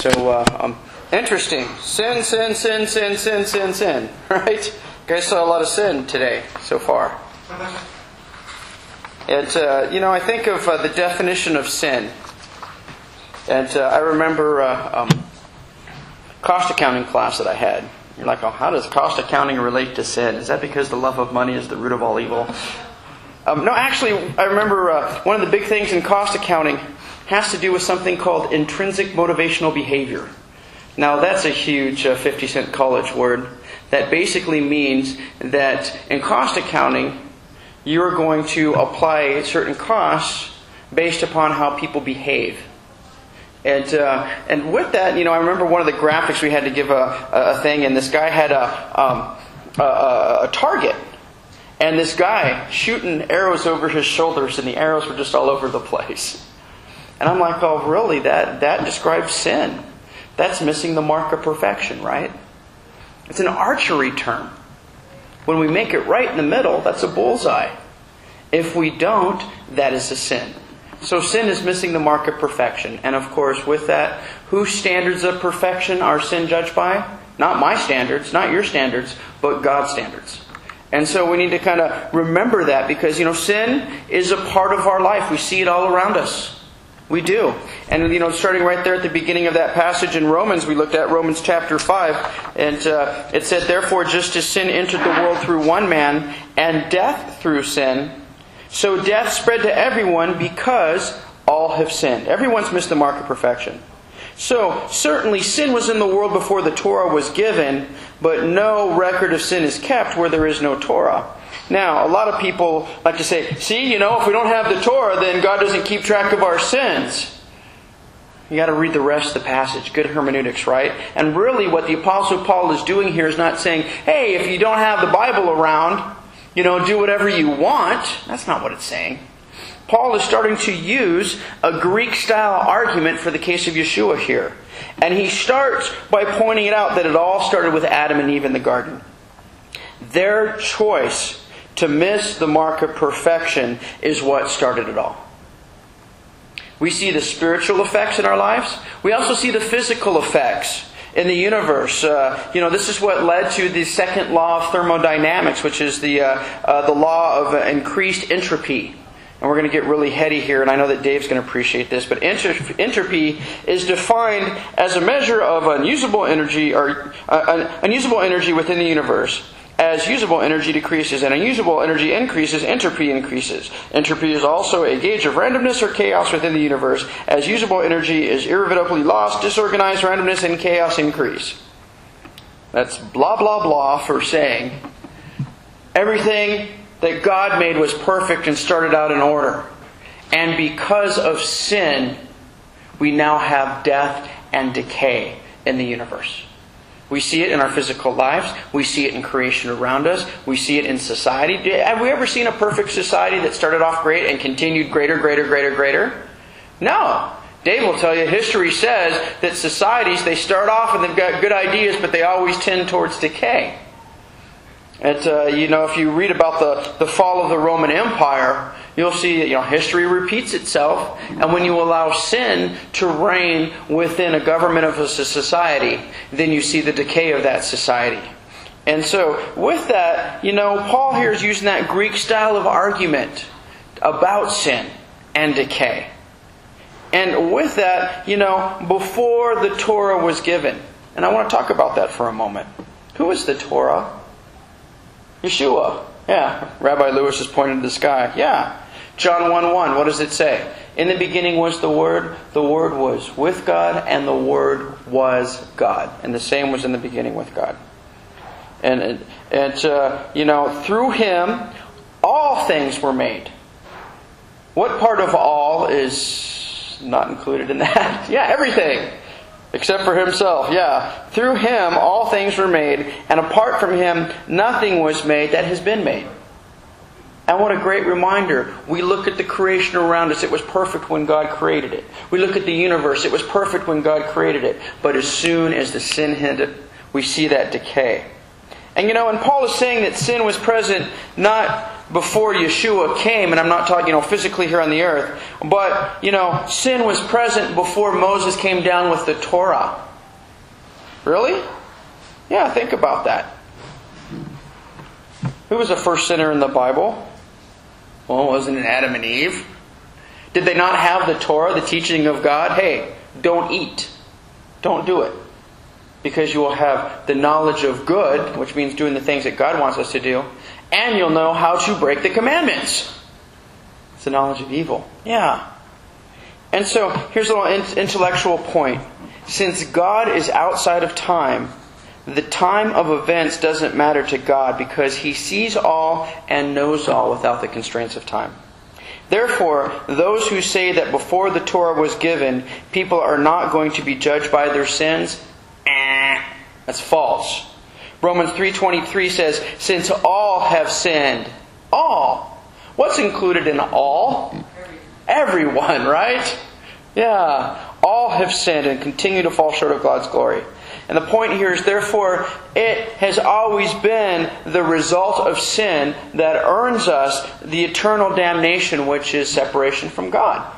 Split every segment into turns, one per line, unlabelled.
Interesting. Sin, sin, sin, sin, sin, sin, sin. Right? You guys saw a lot of sin today so far. And, I think of the definition of sin. And I remember cost accounting class that I had. You're like, oh, how does cost accounting relate to sin? Is that because the love of money is the root of all evil? No, actually, I remember one of the big things in cost accounting has to do with something called intrinsic motivational behavior. Now, that's a huge 50-cent college word that basically means that in cost accounting, you're going to apply certain costs based upon how people behave. And with that, I remember one of the graphics we had to give a thing, and this guy had a target. And this guy shooting arrows over his shoulders, and the arrows were just all over the place. And I'm like, oh, really? That describes sin. That's missing the mark of perfection, right? It's an archery term. When we make it right in the middle, that's a bullseye. If we don't, that is a sin. So sin is missing the mark of perfection. And of course, with that, whose standards of perfection are sin judged by? Not my standards, not your standards, but God's standards. And so we need to kind of remember that because, sin is a part of our life. We see it all around us. We do. And, starting right there at the beginning of that passage in Romans, we looked at Romans chapter 5, and it said, therefore, just as sin entered the world through one man, and death through sin, so death spread to everyone because all have sinned. Everyone's missed the mark of perfection. So, certainly sin was in the world before the Torah was given, but no record of sin is kept where there is no Torah. Now, a lot of people like to say, see, if we don't have the Torah, then God doesn't keep track of our sins. You got to read the rest of the passage. Good hermeneutics, right? And really what the Apostle Paul is doing here is not saying, hey, if you don't have the Bible around, do whatever you want. That's not what it's saying. Paul is starting to use a Greek-style argument for the case of Yeshua here. And he starts by pointing it out that it all started with Adam and Eve in the garden. Their choice to miss the mark of perfection is what started it all. We see the spiritual effects in our lives. We also see the physical effects in the universe. This is what led to the second law of thermodynamics, which is the law of increased entropy. And we're going to get really heady here, and I know that Dave's going to appreciate this, but entropy is defined as a measure of unusable energy or unusable energy within the universe. As usable energy decreases and unusable energy increases, entropy increases. Entropy is also a gauge of randomness or chaos within the universe. As usable energy is irrevocably lost, disorganized randomness and chaos increase. That's blah, blah, blah for saying everything that God made was perfect and started out in order. And because of sin, we now have death and decay in the universe. We see it in our physical lives. We see it in creation around us. We see it in society. Have we ever seen a perfect society that started off great and continued greater, greater, greater, greater? No. Dave will tell you, history says that societies, they start off and they've got good ideas, but they always tend towards decay. And, if you read about the fall of the Roman Empire, you'll see that, history repeats itself. And when you allow sin to reign within a government of a society, then you see the decay of that society. And so, with that, Paul here is using that Greek style of argument about sin and decay. And with that, before the Torah was given, and I want to talk about that for a moment. Who is the Torah? Yeshua. Yeah. Rabbi Lewis is pointing to the sky. Yeah. John 1:1. What does it say? In the beginning was the Word was with God, and the Word was God. And the same was in the beginning with God. And through Him, all things were made. What part of all is not included in that? Yeah, everything. Except for Himself, yeah. Through Him all things were made, and apart from Him nothing was made that has been made. And what a great reminder. We look at the creation around us. It was perfect when God created it. We look at the universe. It was perfect when God created it. But as soon as the sin hit, we see that decay. And and Paul is saying that sin was present not before Yeshua came, and I'm not talking, physically here on the earth, but, sin was present before Moses came down with the Torah. Really? Yeah, think about that. Who was the first sinner in the Bible? Well, wasn't it Adam and Eve? Did they not have the Torah, the teaching of God? Hey, don't eat. Don't do it. Because you will have the knowledge of good, which means doing the things that God wants us to do, and you'll know how to break the commandments. It's the knowledge of evil. Yeah. And so, here's a little intellectual point. Since God is outside of time, the time of events doesn't matter to God because He sees all and knows all without the constraints of time. Therefore, those who say that before the Torah was given, people are not going to be judged by their sins, that's false. Romans 3:23 says, since all have sinned. All. What's included in all? Everyone, right? Yeah. All have sinned and continue to fall short of God's glory. And the point here is, therefore, it has always been the result of sin that earns us the eternal damnation, which is separation from God.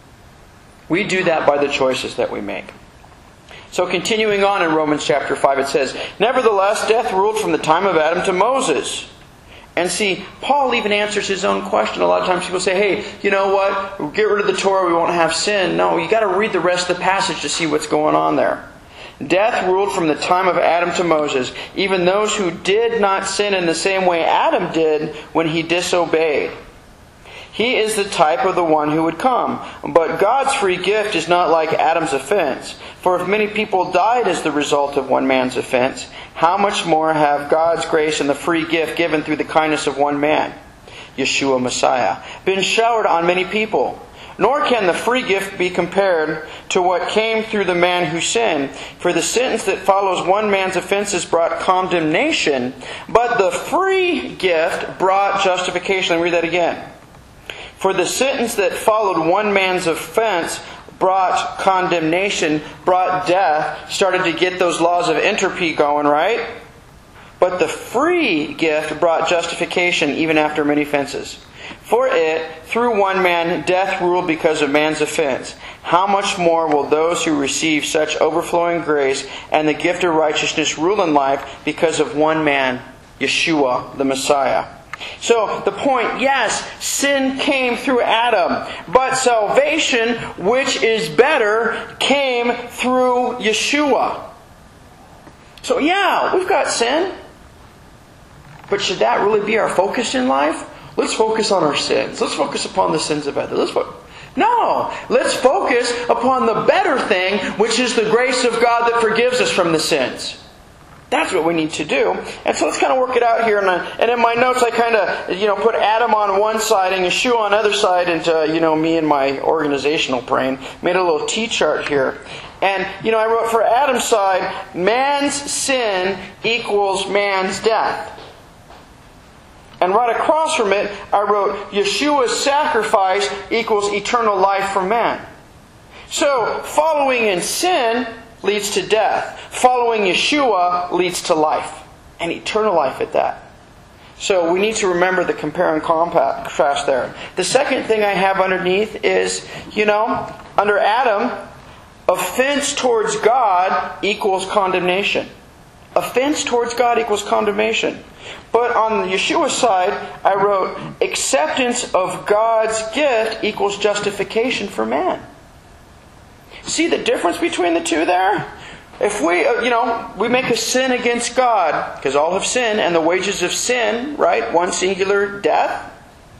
We do that by the choices that we make. So continuing on in Romans chapter 5, it says, nevertheless, death ruled from the time of Adam to Moses. And see, Paul even answers his own question. A lot of times people say, hey, you know what? Get rid of the Torah, we won't have sin. No, you got to read the rest of the passage to see what's going on there. Death ruled from the time of Adam to Moses, even those who did not sin in the same way Adam did when he disobeyed. He is the type of the one who would come. But God's free gift is not like Adam's offense. For if many people died as the result of one man's offense, how much more have God's grace and the free gift given through the kindness of one man, Yeshua Messiah, been showered on many people? Nor can the free gift be compared to what came through the man who sinned. For the sentence that follows one man's offenses brought condemnation, but the free gift brought justification. Let me read that again. For the sentence that followed one man's offense brought condemnation, brought death, started to get those laws of entropy going, right? But the free gift brought justification even after many offenses. For it, through one man, death ruled because of man's offense. How much more will those who receive such overflowing grace and the gift of righteousness rule in life because of one man, Yeshua, the Messiah? So, the point, yes, sin came through Adam, but salvation, which is better, came through Yeshua. So, yeah, we've got sin. But should that really be our focus in life? Let's focus on our sins. Let's focus upon the sins of others. No! Let's focus upon the better thing, which is the grace of God that forgives us from the sins. That's what we need to do. And so let's kind of work it out here. And in my notes, I kind of, put Adam on one side and Yeshua on the other side into, me and my organizational brain. Made a little T-chart here. And, I wrote for Adam's side, man's sin equals man's death. And right across from it, I wrote, Yeshua's sacrifice equals eternal life for man. So, following in sin leads to death. Following Yeshua leads to life. And eternal life at that. So, we need to remember the compare and contrast there. The second thing I have underneath is, under Adam, offense towards God equals condemnation. Offense towards God equals condemnation. But on Yeshua's side, I wrote, acceptance of God's gift equals justification for man. See the difference between the two there? If we make a sin against God, because all have sinned, and the wages of sin, right? One singular death.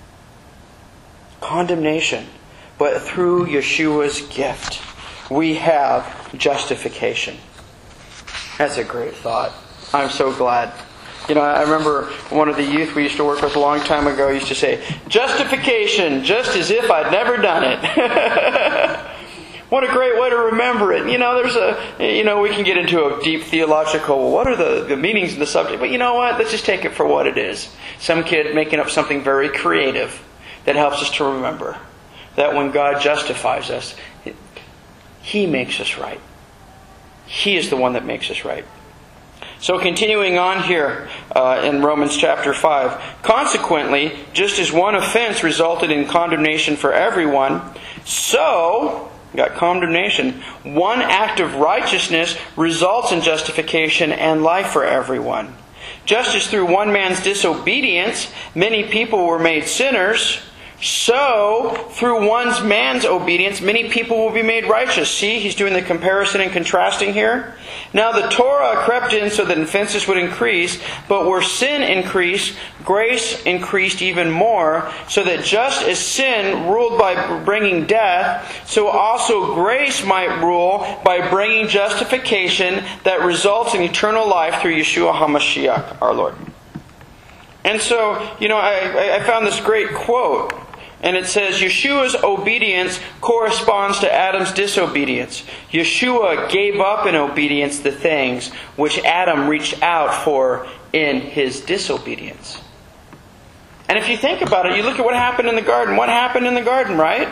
Condemnation. But through Yeshua's gift, we have justification. That's a great thought. I'm so glad. I remember one of the youth we used to work with a long time ago used to say, justification, just as if I'd never done it. What a great way to remember it. We can get into a deep theological, what are the meanings of the subject? But you know what? Let's just take it for what it is. Some kid making up something very creative that helps us to remember that when God justifies us, He makes us right. He is the one that makes us right. So continuing on here in Romans chapter 5. Consequently, just as one offense resulted in condemnation for everyone, so, got condemnation, one act of righteousness results in justification and life for everyone. Just as through one man's disobedience many people were made sinners, so through one man's obedience many people will be made righteous. See, he's doing the comparison and contrasting here. Now the Torah crept in so that offenses would increase, but where sin increased, grace increased even more, so that just as sin ruled by bringing death, so also grace might rule by bringing justification that results in eternal life through Yeshua HaMashiach, our Lord. And so, I found this great quote. And it says, Yeshua's obedience corresponds to Adam's disobedience. Yeshua gave up in obedience the things which Adam reached out for in his disobedience. And if you think about it, you look at what happened in the garden. What happened in the garden, right?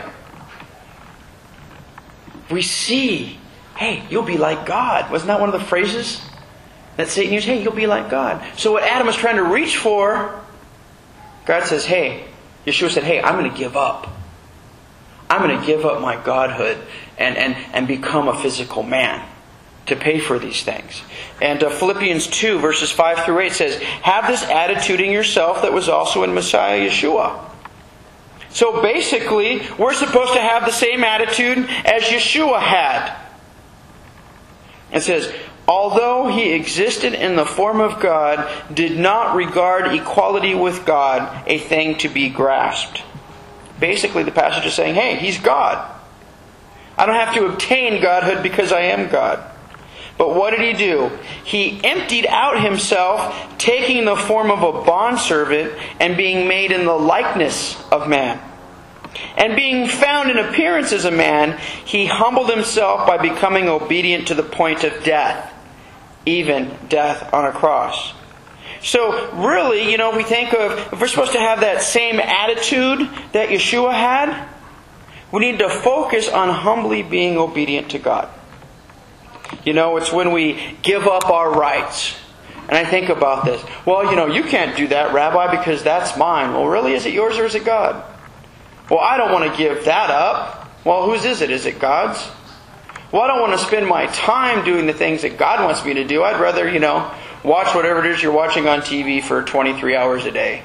We see, hey, you'll be like God. Wasn't that one of the phrases that Satan used? Hey, you'll be like God. So what Adam was trying to reach for, God says, hey, Yeshua said, hey, I'm going to give up. I'm going to give up my godhood and become a physical man to pay for these things. And Philippians 2, verses 5 through 8 says, have this attitude in yourself that was also in Messiah Yeshua. So basically, we're supposed to have the same attitude as Yeshua had. It says, although he existed in the form of God, did not regard equality with God a thing to be grasped. Basically, the passage is saying, hey, he's God. I don't have to obtain godhood because I am God. But what did he do? He emptied out himself, taking the form of a bondservant and being made in the likeness of man. And being found in appearance as a man, he humbled himself by becoming obedient to the point of death. Even death on a cross. So really, we think of, if we're supposed to have that same attitude that Yeshua had, we need to focus on humbly being obedient to God. It's when we give up our rights. And I think about this. Well, you can't do that, Rabbi, because that's mine. Well, really, is it yours or is it God? Well, I don't want to give that up. Well, whose is it? Is it God's? Well, I don't want to spend my time doing the things that God wants me to do. I'd rather, watch whatever it is you're watching on TV for 23 hours a day.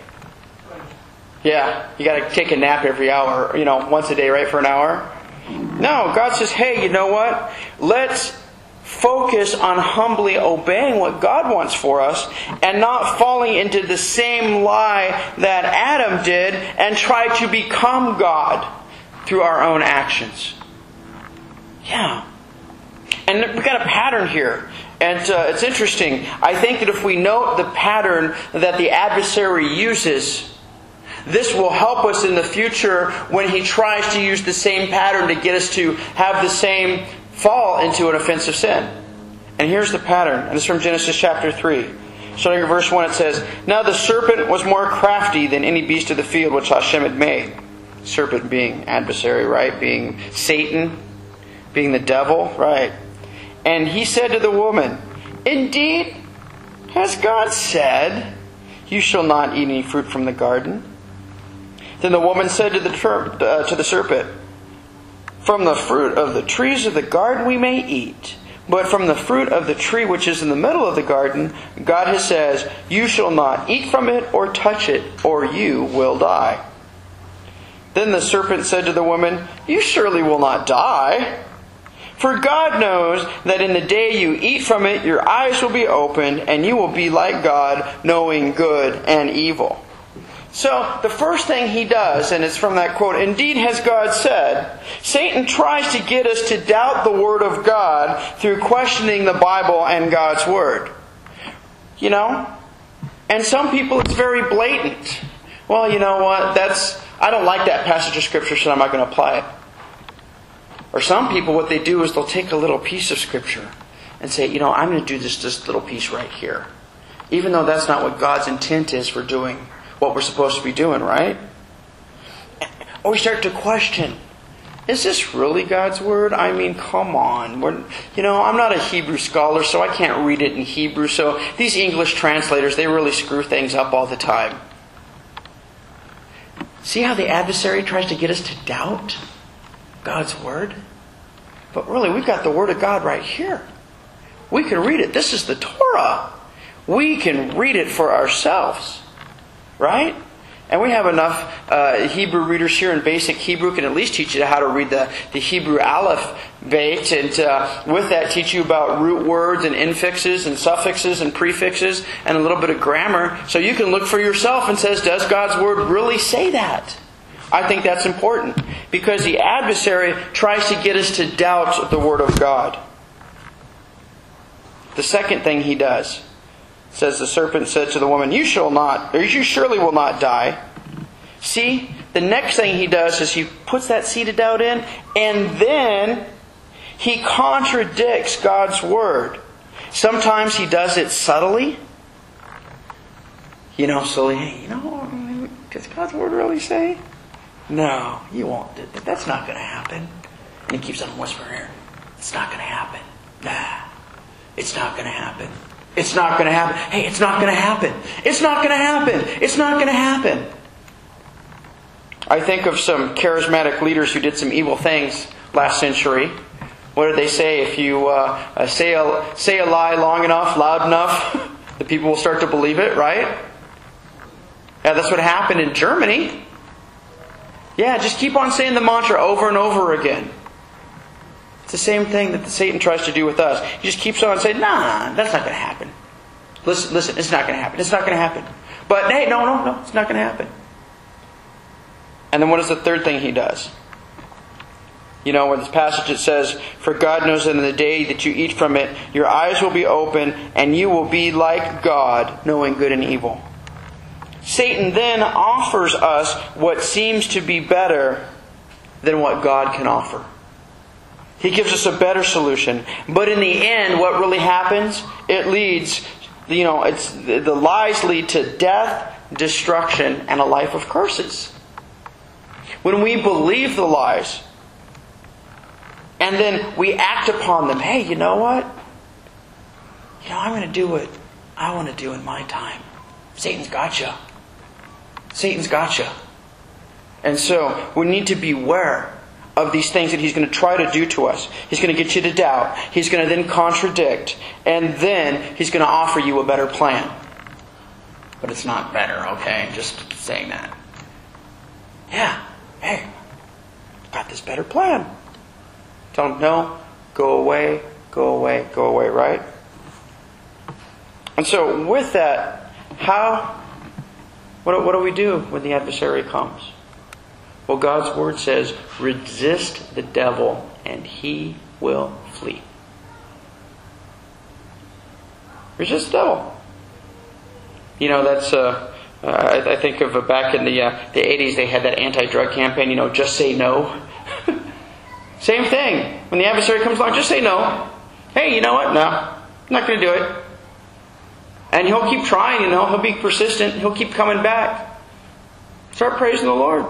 Yeah, you got to take a nap every hour, once a day, right, for an hour? No, God says, hey, you know what? Let's focus on humbly obeying what God wants for us and not falling into the same lie that Adam did and try to become God through our own actions. Yeah. And we've got a pattern here. And it's interesting. I think that if we note the pattern that the adversary uses, this will help us in the future when he tries to use the same pattern to get us to have the same fall into an offensive sin. And here's the pattern. And it's from Genesis chapter 3. Starting at verse 1, it says, now the serpent was more crafty than any beast of the field which Hashem had made. Serpent being adversary, right? Being Satan. Being the devil, right? And he said to the woman, indeed, has God said, you shall not eat any fruit from the garden? Then the woman said to the serpent, from the fruit of the trees of the garden we may eat, but from the fruit of the tree which is in the middle of the garden, God has said, you shall not eat from it or touch it, or you will die. Then the serpent said to the woman, you surely will not die. For God knows that in the day you eat from it, your eyes will be opened, and you will be like God, knowing good and evil. So, the first thing he does, and it's from that quote, indeed has God said, Satan tries to get us to doubt the Word of God through questioning the Bible and God's Word. And some people it's very blatant. Well, you know what, I don't like that passage of Scripture, so I'm not going to apply it. Or some people, what they do is they'll take a little piece of Scripture and say, I'm going to do this little piece right here. Even though that's not what God's intent is for doing what we're supposed to be doing, right? Or we start to question, is this really God's Word? I mean, come on. I'm not a Hebrew scholar, so I can't read it in Hebrew. So these English translators, they really screw things up all the time. See how the adversary tries to get us to doubt God's Word? But really, we've got the Word of God right here. We can read it. This is the Torah. We can read it for ourselves. Right? And we have enough Hebrew readers here in basic Hebrew can at least teach you how to read the Hebrew alphabet, and with that teach you about root words and infixes and suffixes and prefixes and a little bit of grammar. So you can look for yourself and says, does God's Word really say that? I think that's important because the adversary tries to get us to doubt the Word of God. The second thing he does, says the serpent said to the woman, you surely will not die. See, the next thing he does is he puts that seed of doubt in, and then he contradicts God's Word. Sometimes he does it subtly. Does God's Word really say? No, you won't do that. That's not going to happen. And he keeps on whispering, it's not going to happen. Nah, it's not going to happen. It's not going to happen. Hey, it's not going to happen. It's not going to happen. It's not going to happen. I think of some charismatic leaders who did some evil things last century. What did they say? If you say a lie long enough, loud enough, the people will start to believe it, right? Yeah, that's what happened in Germany. Yeah, just keep on saying the mantra over and over again. It's the same thing that Satan tries to do with us. He just keeps on saying, nah, that's not going to happen. Listen, it's not going to happen. It's not going to happen. But hey, no, it's not going to happen. And then what is the third thing he does? Where this passage it says, for God knows that in the day that you eat from it, your eyes will be open and you will be like God, knowing good and evil. Satan then offers us what seems to be better than what God can offer. He gives us a better solution. But in the end, what really happens? It leads, the lies lead to death, destruction, and a life of curses. When we believe the lies, and then we act upon them, hey, you know what? I'm going to do what I want to do in my time. Satan's got you. Satan's got you. And so, we need to beware of these things that he's going to try to do to us. He's going to get you to doubt. He's going to then contradict. And then he's going to offer you a better plan. But it's not better, okay? Just saying that. Yeah. Hey, got this better plan. Tell him, no, go away, right? And so with that, what do we do when the adversary comes? Well, God's Word says, resist the devil and he will flee. Resist the devil. That's I think of back in the 80s, they had that anti-drug campaign, just say no. Same thing. When the adversary comes along, just say no. Hey, you know what? No, I'm not going to do it. And he'll keep trying, he'll be persistent, he'll keep coming back. Start praising the Lord.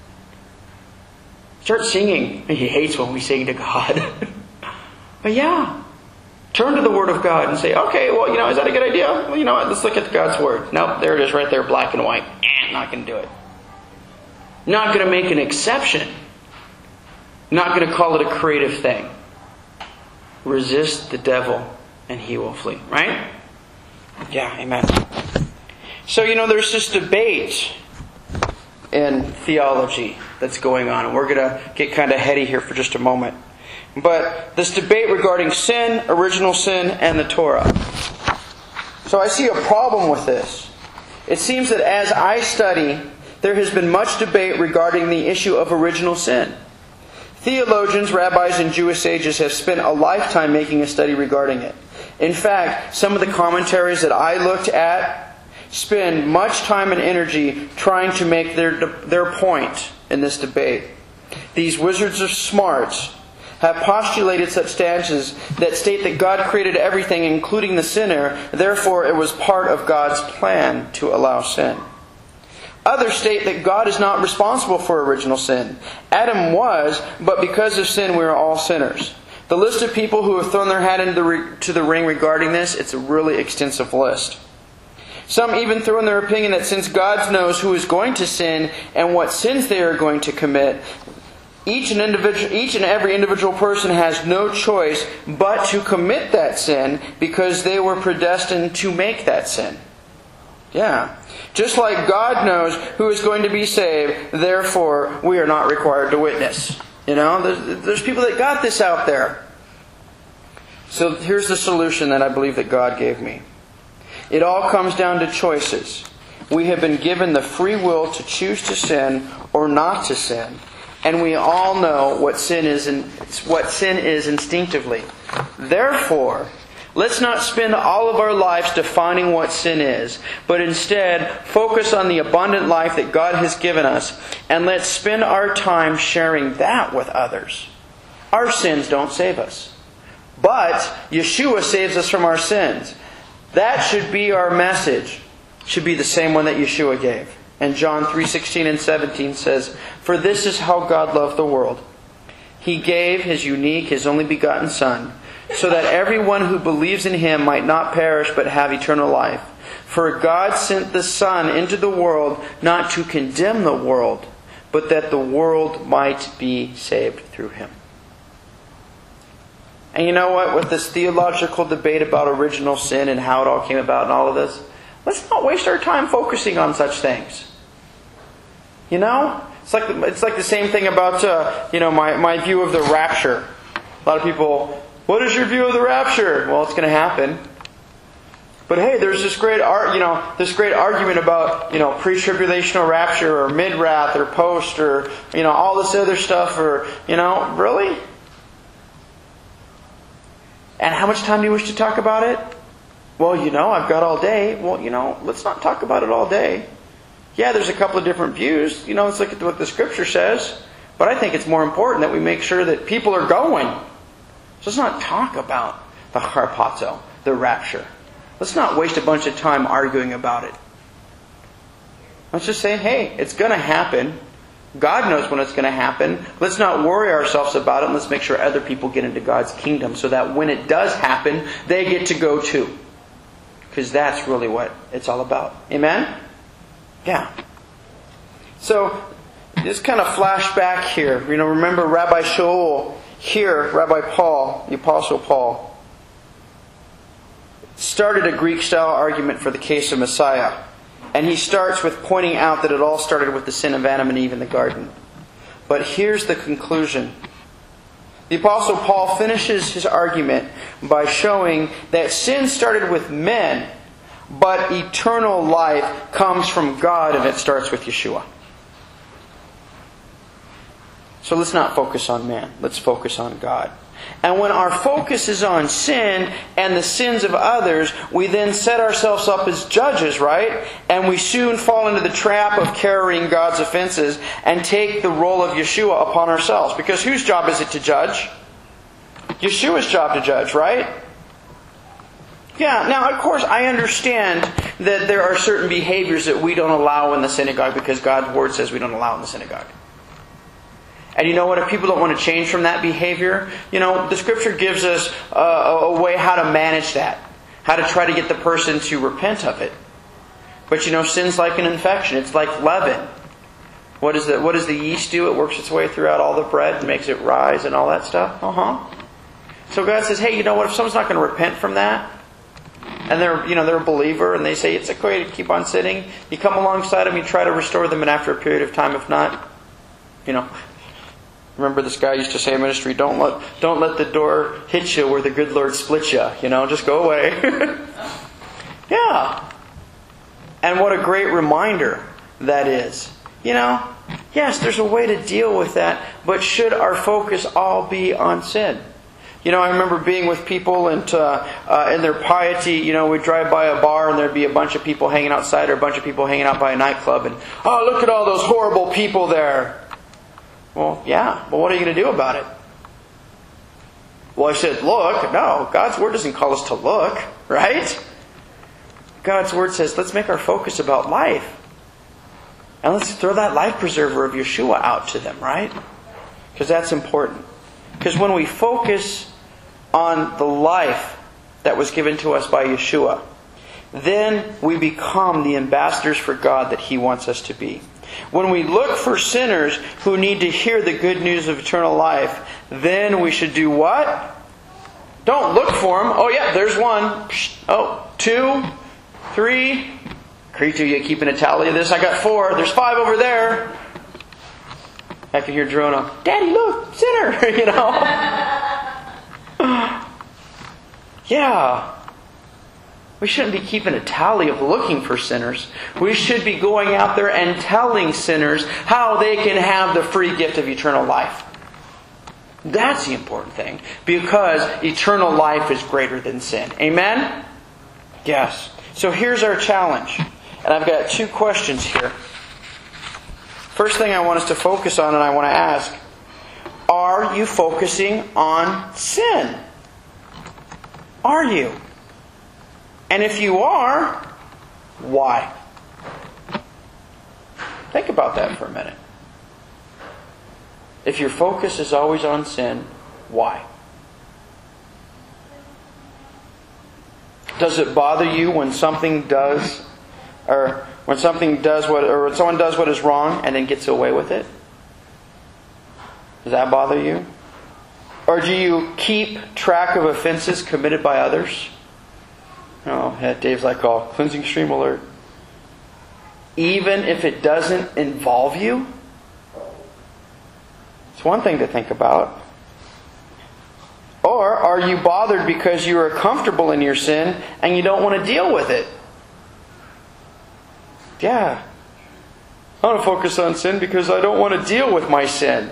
Start singing. He hates when we sing to God. But yeah, turn to the Word of God and say, okay, well, is that a good idea? Well, you know what? Let's look at God's Word. Nope, there it is right there, black and white. Not going to do it. Not going to make an exception. Not going to call it a creative thing. Resist the devil and he will flee. Right? Yeah, amen. So, there's this debate in theology that's going on. And we're going to get kind of heady here for just a moment. But this debate regarding sin, original sin, and the Torah. So I see a problem with this. It seems that as I study, there has been much debate regarding the issue of original sin. Theologians, rabbis, and Jewish sages have spent a lifetime making a study regarding it. In fact, some of the commentaries that I looked at spend much time and energy trying to make their point in this debate. These wizards of smarts have postulated such stances that state that God created everything, including the sinner, therefore it was part of God's plan to allow sin. Others state that God is not responsible for original sin. Adam was, but because of sin we are all sinners. The list of people who have thrown their hat into the ring regarding this, it's a really extensive list. Some even throw in their opinion that since God knows who is going to sin and what sins they are going to commit, each and every individual person has no choice but to commit that sin because they were predestined to make that sin. Yeah. Just like God knows who is going to be saved, therefore we are not required to witness. There's people that got this out there. So here's the solution that I believe that God gave me. It all comes down to choices. We have been given the free will to choose to sin or not to sin. And we all know what sin is instinctively. Therefore, let's not spend all of our lives defining what sin is, but instead focus on the abundant life that God has given us, and let's spend our time sharing that with others. Our sins don't save us, but Yeshua saves us from our sins. That should be our message. Should be the same one that Yeshua gave. And John 3:16 and 17 says, "For this is how God loved the world. He gave His unique, His only begotten Son, so that everyone who believes in Him might not perish but have eternal life. For God sent the Son into the world not to condemn the world, but that the world might be saved through Him." And you know what? With this theological debate about original sin and how it all came about and all of this, let's not waste our time focusing on such things. It's like the same thing about my view of the rapture. A lot of people, what is your view of the rapture? Well, it's going to happen. But hey, there's this great argument about pre-tribulational rapture or mid-wrath or post or all this other stuff or really. And how much time do you wish to talk about it? Well, I've got all day. Well, let's not talk about it all day. Yeah, there's a couple of different views. Let's look at what the Scripture says. But I think it's more important that we make sure that people are going. So let's not talk about the harpazo, the rapture. Let's not waste a bunch of time arguing about it. Let's just say, hey, it's going to happen. God knows when it's going to happen. Let's not worry ourselves about it. And let's make sure other people get into God's kingdom so that when it does happen, they get to go too. Because that's really what it's all about. Amen? Yeah. So, just kind of flash back here. Remember Rabbi Shaul here, Rabbi Paul, the Apostle Paul, started a Greek-style argument for the case of Messiah. And he starts with pointing out that it all started with the sin of Adam and Eve in the garden. But here's the conclusion. The Apostle Paul finishes his argument by showing that sin started with men, but eternal life comes from God, and it starts with Yeshua. So let's not focus on man. Let's focus on God. And when our focus is on sin and the sins of others, we then set ourselves up as judges, right? And we soon fall into the trap of carrying God's offenses and take the role of Yeshua upon ourselves. Because whose job is it to judge? Yeshua's job to judge, right? Yeah, now of course I understand that there are certain behaviors that we don't allow in the synagogue because God's Word says we don't allow in the synagogue. And you know what? If people don't want to change from that behavior, the Scripture gives us a way how to manage that. How to try to get the person to repent of it. But sin's like an infection. It's like leaven. What does the yeast do? It works its way throughout all the bread and makes it rise and all that stuff. So God says, hey, you know what? If someone's not going to repent from that, and they're a believer, and they say it's okay to keep on sinning, you come alongside them, you try to restore them, and after a period of time, if not, remember this guy used to say in ministry, don't let the door hit you where the good Lord splits you. Just go away. Yeah. And what a great reminder that is. Yes, there's a way to deal with that, but should our focus all be on sin? I remember being with people and in their piety, we'd drive by a bar and there'd be a bunch of people hanging outside or a bunch of people hanging out by a nightclub and, oh, look at all those horrible people there. Well, yeah, but what are you going to do about it? Well, I said, look. No, God's Word doesn't call us to look, right? God's Word says, let's make our focus about life. And let's throw that life preserver of Yeshua out to them, right? Because that's important. Because when we focus on the life that was given to us by Yeshua, then we become the ambassadors for God that He wants us to be. When we look for sinners who need to hear the good news of eternal life, then we should do what? Don't look for them. Oh yeah, there's one. Oh, 2, 3. Creature, you keeping a tally of this? I got 4. There's 5 over there. I can hear Drona, Daddy, look, sinner, you know. Yeah. We shouldn't be keeping a tally of looking for sinners. We should be going out there and telling sinners how they can have the free gift of eternal life. That's the important thing. Because eternal life is greater than sin. Amen? Yes. So here's our challenge. And I've got 2 questions here. First thing I want us to focus on, and I want to ask, are you focusing on sin? Are you? And if you are, why? Think about that for a minute. If your focus is always on sin, why? Does it bother you when something does, or when someone does what is wrong and then gets away with it? Does that bother you? Or do you keep track of offenses committed by others? Oh, yeah, Dave's like, oh, cleansing stream alert. Even if it doesn't involve you? It's one thing to think about. Or are you bothered because you are comfortable in your sin and you don't want to deal with it? Yeah. I want to focus on sin because I don't want to deal with my sin.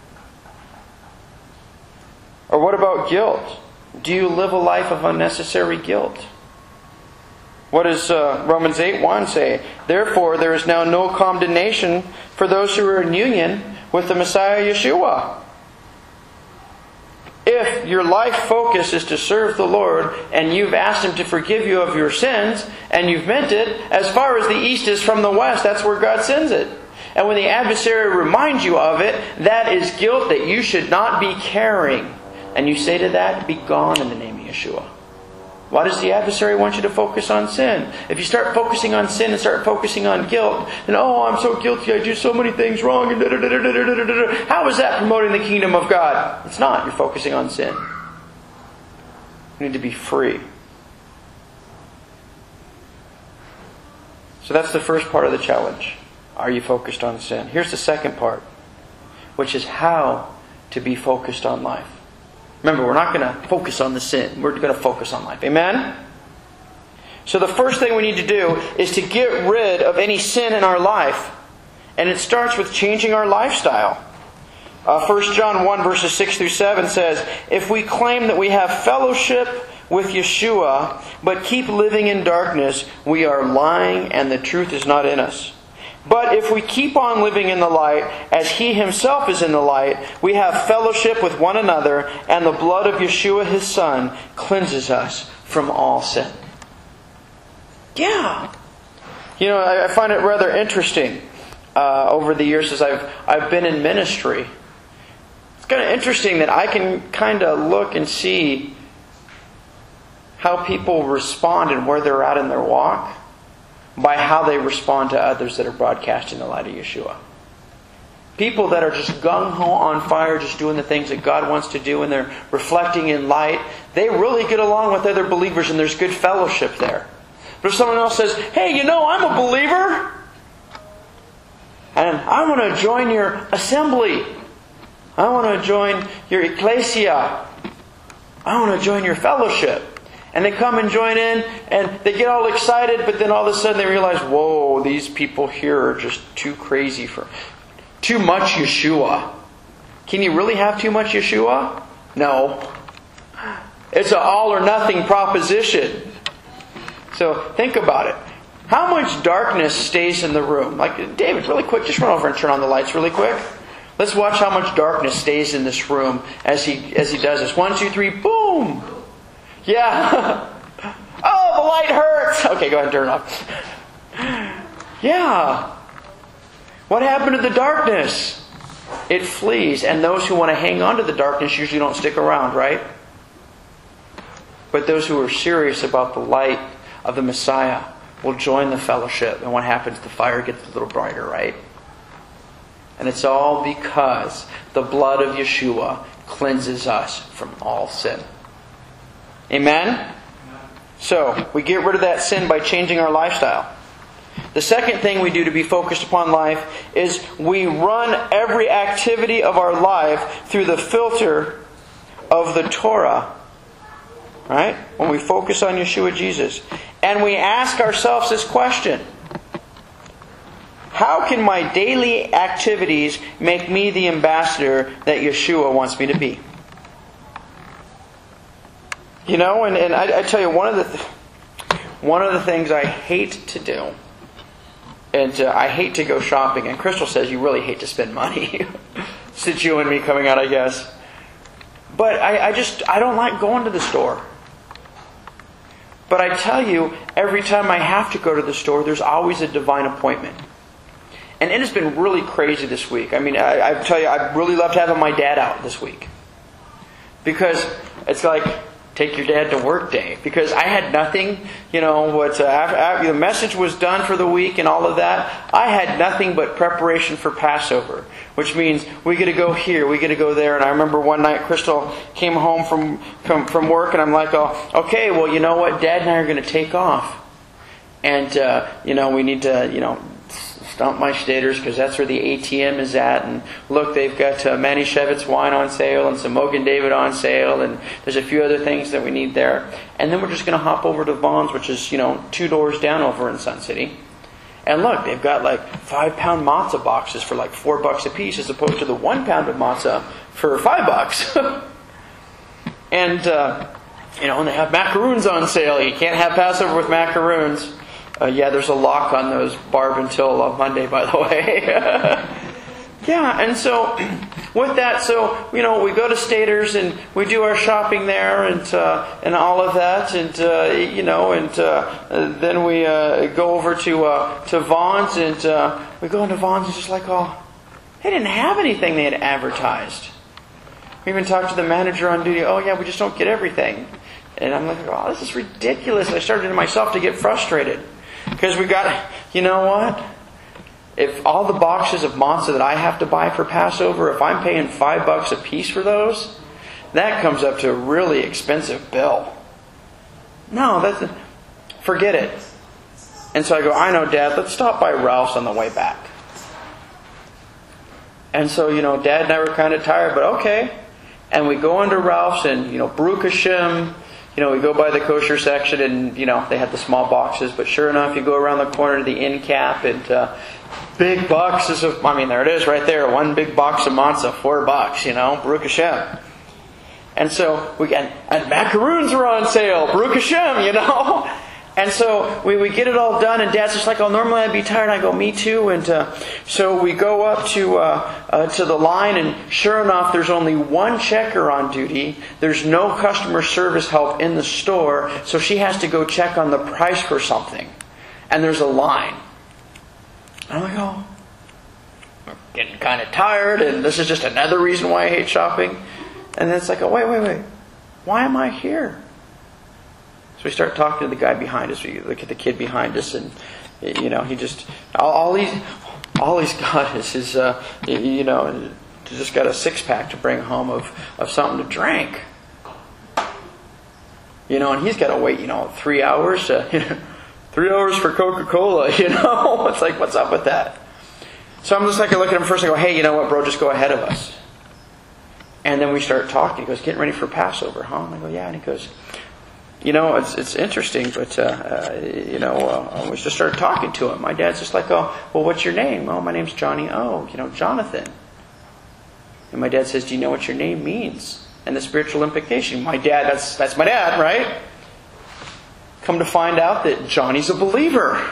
Or what about guilt? Do you live a life of unnecessary guilt? What does Romans 8:1 say? Therefore, there is now no condemnation for those who are in union with the Messiah Yeshua. If your life focus is to serve the Lord and you've asked Him to forgive you of your sins and you've meant it, as far as the east is from the west, that's where God sends it. And when the adversary reminds you of it, that is guilt that you should not be carrying. And you say to that, be gone in the name of Yeshua. Why does the adversary want you to focus on sin? If you start focusing on sin and start focusing on guilt, then, oh, I'm so guilty, I do so many things wrong. And how is that promoting the kingdom of God? It's not. You're focusing on sin. You need to be free. So that's the first part of the challenge. Are you focused on sin? Here's the second part, which is how to be focused on life. Remember, we're not going to focus on the sin. We're going to focus on life. Amen? So the first thing we need to do is to get rid of any sin in our life. And it starts with changing our lifestyle. 1 John 1 verses 6 through 7 says, if we claim that we have fellowship with Yeshua, but keep living in darkness, we are lying and the truth is not in us. But if we keep on living in the light, as He Himself is in the light, we have fellowship with one another, and the blood of Yeshua His Son cleanses us from all sin. Yeah. You know, I find it rather interesting over the years as I've been in ministry. It's kind of interesting that I can kind of look and see how people respond and where they're at in their walk by how they respond to others that are broadcasting the light of Yeshua. People that are just gung-ho on fire, just doing the things that God wants to do, and they're reflecting in light, they really get along with other believers and there's good fellowship there. But if someone else says, hey, you know, I'm a believer, and I want to join your assembly, I want to join your ecclesia, I want to join your fellowship. And they come and join in, and they get all excited, but then all of a sudden they realize, whoa, these people here are just too crazy for too much Yeshua. Can you really have too much Yeshua? No. It's an all or nothing proposition. So think about it. How much darkness stays in the room? Like, David, really quick, just run over and turn on the lights really quick. Let's watch how much darkness stays in this room as he does this. 1, 2, 3, boom! Yeah. Oh, the light hurts. Okay, go ahead and turn it off. Yeah. What happened to the darkness? It flees. And those who want to hang on to the darkness usually don't stick around, right? But those who are serious about the light of the Messiah will join the fellowship. And what happens? The fire gets a little brighter, right? And it's all because the blood of Yeshua cleanses us from all sin. Amen? So, we get rid of that sin by changing our lifestyle. The second thing we do to be focused upon life is we run every activity of our life through the filter of the Torah. Right? When we focus on Yeshua Jesus. And we ask ourselves this question. How can my daily activities make me the ambassador that Yeshua wants me to be? You know, and I tell you, one of the things I hate to do, and I hate to go shopping, and Crystal says you really hate to spend money. Since you and me coming out, I guess. But I don't like going to the store. But I tell you, every time I have to go to the store, there's always a divine appointment. And it has been really crazy this week. I mean, I tell you, I really loved having my dad out this week. Because it's like, take your dad to work day. Because I had nothing, after the message was done for the week and all of that, I had nothing but preparation for Passover. Which means we get to go here, we get to go there. And I remember one night Crystal came home from work and I'm like, okay, well, you know what? Dad and I are going to take off. And, we need to, stomp my staters because that's where the ATM is at. And look, they've got Manischewitz wine on sale and some Mogen David on sale. And there's a few other things that we need there. And then we're just going to hop over to Vaughn's, which is, 2 doors down over in Sun City. And look, they've got like 5-pound matzah boxes for like $4 a piece as opposed to the 1 pound of matzah for $5. And, and they have macaroons on sale. You can't have Passover with macaroons. There's a lock on those, Barb, until Monday, by the way. And so with that, we go to Staters and we do our shopping there and all of that, and then we go over to Vaughn's and we go into Vaughn's and just like, they didn't have anything they had advertised. We even talked to the manager on duty. We just don't get everything. And I'm like, this is ridiculous. And I started myself to get frustrated. Because we got, you know what? If all the boxes of matzah that I have to buy for Passover, if I'm paying $5 a piece for those, that comes up to a really expensive bill. No, forget it. And so I go, I know, Dad, let's stop by Ralph's on the way back. And so, Dad and I were kind of tired, but okay. And we go into Ralph's and, Baruch Hashem, we go by the kosher section and, they had the small boxes. But sure enough, you go around the corner to the end cap and big boxes of, there it is right there. 1 big box of matzah, $4, Baruch Hashem. And so, and macaroons are on sale, Baruch Hashem, And so we get it all done, and Dad's just like, normally I'd be tired. I go, me too. And so we go up to the line, and sure enough, there's only one checker on duty. There's no customer service help in the store, so she has to go check on the price for something. And there's a line. And I'm like, I'm getting kind of tired, and this is just another reason why I hate shopping. And then it's like, wait. Why am I here? So we start talking to the guy behind us. We look at the kid behind us, and he just all he's got is his just got a 6-pack to bring home of something to drink. And he's got to wait 3 hours 3 hours for Coca-Cola. It's like, what's up with that? So I'm just like, I look at him first and I go, hey, you know what, bro, just go ahead of us. And then we start talking. He goes, getting ready for Passover, huh? And I go, yeah. And he goes, it's interesting, but, we just started talking to him. My dad's just like, well, what's your name? Oh, my name's Johnny. Oh, Jonathan. And my dad says, do you know what your name means? And the spiritual implication. My dad, that's my dad, right? Come to find out that Johnny's a believer.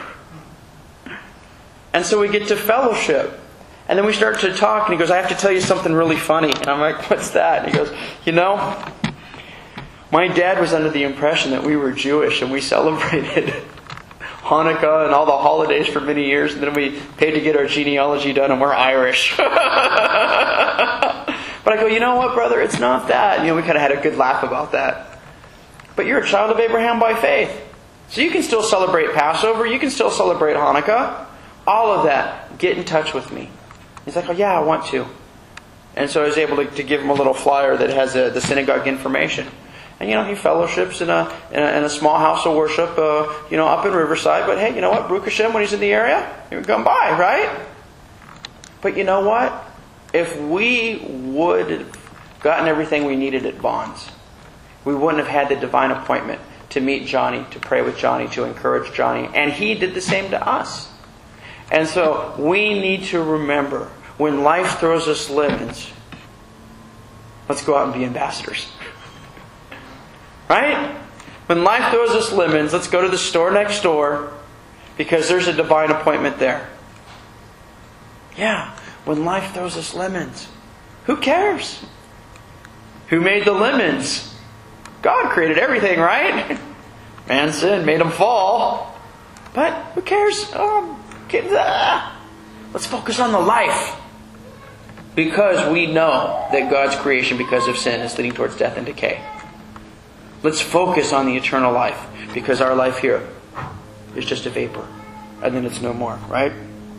And so we get to fellowship. And then we start to talk, and he goes, I have to tell you something really funny. And I'm like, what's that? And he goes, my dad was under the impression that we were Jewish and we celebrated Hanukkah and all the holidays for many years, and then we paid to get our genealogy done, and we're Irish. But I go, you know what, brother? It's not that. We kind of had a good laugh about that. But you're a child of Abraham by faith. So you can still celebrate Passover. You can still celebrate Hanukkah. All of that. Get in touch with me. He's like, oh yeah, I want to. And so I was able to give him a little flyer that has the synagogue information. And he fellowships in a small house of worship, up in Riverside. But hey, you know what? Baruch Hashem, when he's in the area, he would come by, right? But you know what? If we would have gotten everything we needed at Bonds, we wouldn't have had the divine appointment to meet Johnny, to pray with Johnny, to encourage Johnny. And he did the same to us. And so we need to remember, when life throws us lemons, let's go out and be ambassadors. Right? When life throws us lemons, let's go to the store next door, because there's a divine appointment there. Yeah, when life throws us lemons, who cares? Who made the lemons? God created everything, right? Man sinned, made them fall. But who cares? Let's focus on the life. Because we know that God's creation, because of sin, is leading towards death and decay. Let's focus on the eternal life, because our life here is just a vapor. And then it's no more, right?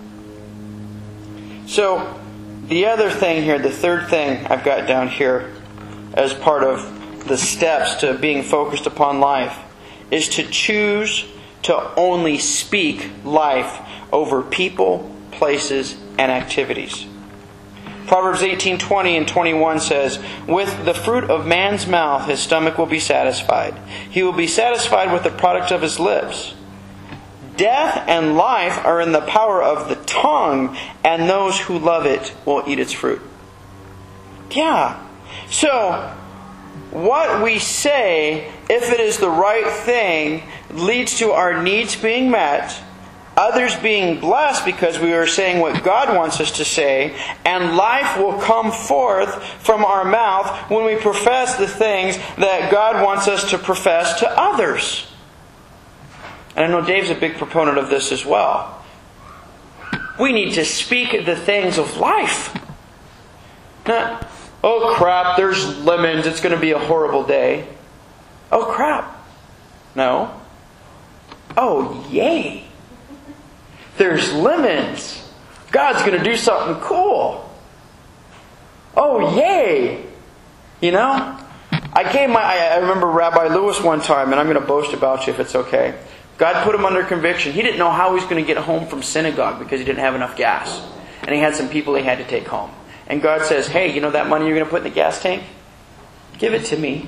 So, the other thing here, the third thing I've got down here as part of the steps to being focused upon life, is to choose to only speak life over people, places, and activities. Proverbs 18:20 and 21 says, with the fruit of man's mouth his stomach will be satisfied. He will be satisfied with the product of his lips. Death and life are in the power of the tongue, and those who love it will eat its fruit. Yeah. So, what we say, if it is the right thing, leads to our needs being met, others being blessed because we are saying what God wants us to say, and life will come forth from our mouth when we profess the things that God wants us to profess to others. And I know Dave's a big proponent of this as well. We need to speak the things of life. Not, oh crap, there's lemons, it's going to be a horrible day. Oh crap. No. Oh yay. There's lemons. God's going to do something cool. Oh, yay. I remember Rabbi Lewis one time, and I'm going to boast about you if it's okay. God put him under conviction. He didn't know how he was going to get home from synagogue because he didn't have enough gas. And he had some people he had to take home. And God says, hey, you know that money you're going to put in the gas tank? Give it to me.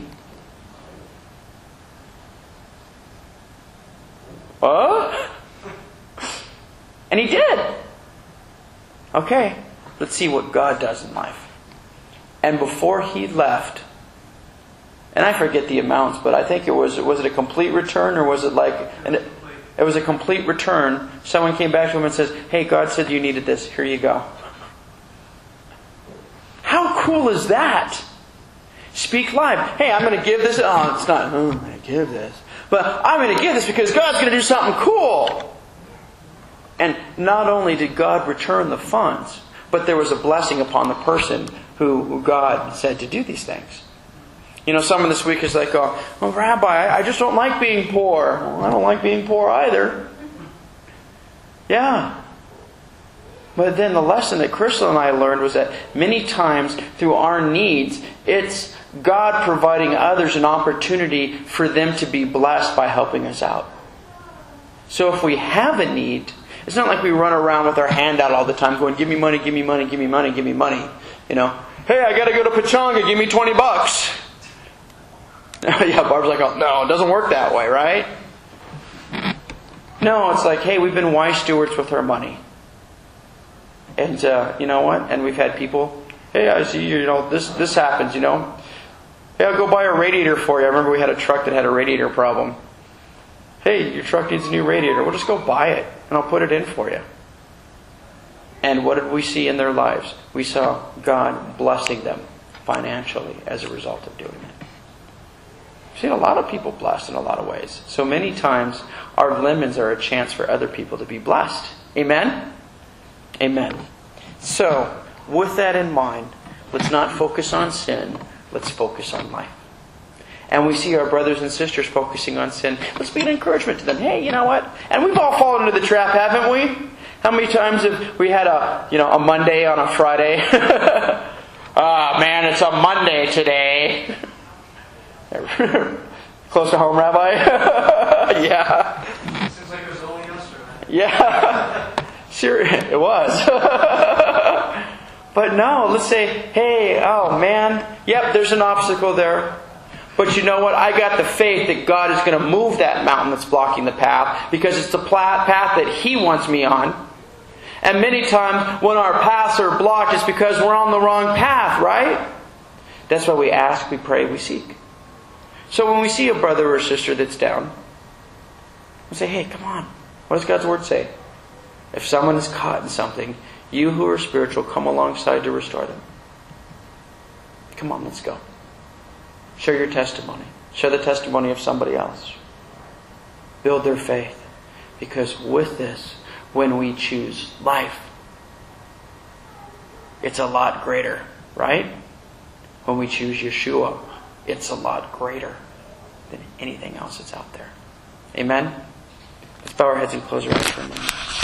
What? And he did. Okay, let's see what God does in life. And before he left, and I forget the amounts, but I think it was it a complete return, or was it it was a complete return. Someone came back to him and says, hey, God said you needed this. Here you go. How cool is that? Speak life. Hey, I'm going to give this. Oh, it's not, I'm going to give this. But I'm going to give this because God's going to do something cool. And not only did God return the funds, but there was a blessing upon the person who God said to do these things. Someone this week is like, well, Rabbi, I just don't like being poor. Well, I don't like being poor either. Yeah. But then the lesson that Crystal and I learned was that many times through our needs, it's God providing others an opportunity for them to be blessed by helping us out. So if we have a need, it's not like we run around with our hand out all the time going, give me money, give me money, give me money, give me money. Hey, I got to go to Pechanga, give me $20. Yeah, Barb's like, oh, no, it doesn't work that way, right? No, it's like, hey, we've been wise stewards with our money. And you know what? And we've had people, hey, I see, this happens, Hey, I'll go buy a radiator for you. I remember we had a truck that had a radiator problem. Hey, your truck needs a new radiator. We'll just go buy it, and I'll put it in for you. And what did we see in their lives? We saw God blessing them financially as a result of doing it. We've seen a lot of people blessed in a lot of ways. So many times, our lemons are a chance for other people to be blessed. Amen? Amen. So, with that in mind, let's not focus on sin. Let's focus on life. And we see our brothers and sisters focusing on sin. Let's be an encouragement to them. Hey, you know what? And we've all fallen into the trap, haven't we? How many times have we had a Monday on a Friday? Man, it's a Monday today. Close to home, Rabbi? Yeah.
Seems like it was only yesterday.
Yeah. Sure, it was. But no, let's say, hey, oh man, yep, there's an obstacle there. But you know what? I got the faith that God is going to move that mountain that's blocking the path, because it's the path that He wants me on. And many times when our paths are blocked, it's because we're on the wrong path, right? That's why we ask, we pray, we seek. So when we see a brother or sister that's down, we say, hey, come on. What does God's Word say? If someone is caught in something, you who are spiritual, come alongside to restore them. Come on, let's go. Share your testimony. Share the testimony of somebody else. Build their faith. Because with this, when we choose life, it's a lot greater, right? When we choose Yeshua, it's a lot greater than anything else that's out there. Amen? Let's bow our heads and close our eyes for a moment.